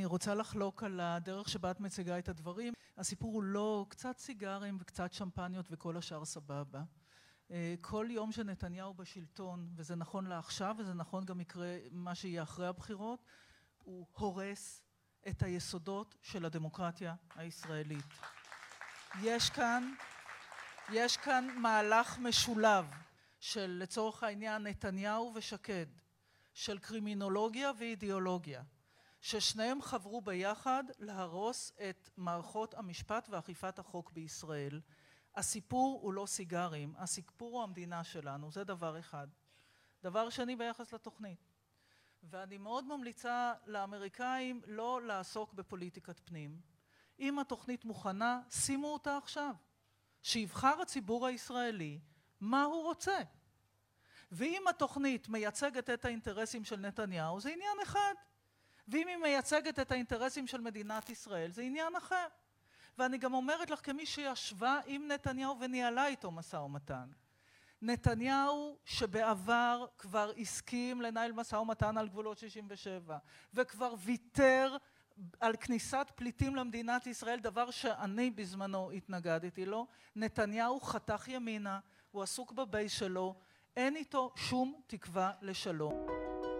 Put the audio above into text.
אני רוצה לחלוק על הדרך שבה את מציגה את הדברים. הסיפור הוא לא קצת סיגרים וקצת שמפניות וכל השאר סבבה. כל יום שנתניהו בשלטון, וזה נכון לעכשיו, וזה נכון גם יקרה מה שיהיה אחרי הבחירות, הוא הורס את היסודות של הדמוקרטיה הישראלית. יש כאן מהלך משולב של, לצורך העניין, נתניהו ושקד, של קרימינולוגיה ואידיאולוגיה, ששניהם חברו ביחד להרוס את מערכות המשפט ואכיפת החוק בישראל. הסיפור הוא לא סיגרים, הסיפור הוא המדינה שלנו, זה דבר אחד. דבר שני ביחס לתוכנית. ואני מאוד ממליצה לאמריקאים לא לעסוק בפוליטיקת פנים. אם התוכנית מוכנה, שימו אותה עכשיו. שיבחר הציבור הישראלי מה הוא רוצה. ואם התוכנית מייצגת את האינטרסים של נתניהו, זה עניין אחד. ואם היא מייצגת את האינטרסים של מדינת ישראל, זה עניין אחר. ואני גם אומרת לך כמי שישבה עם נתניהו וניהלה איתו משא ומתן. נתניהו שבעבר כבר הסכים לנהל משא ומתן על גבולות 67, וכבר ויתר על כניסת פליטים למדינת ישראל, דבר שאני בזמנו התנגדתי לו, נתניהו חתך ימינה, הוא עסוק בבייס שלו, אין איתו שום תקווה לשלום.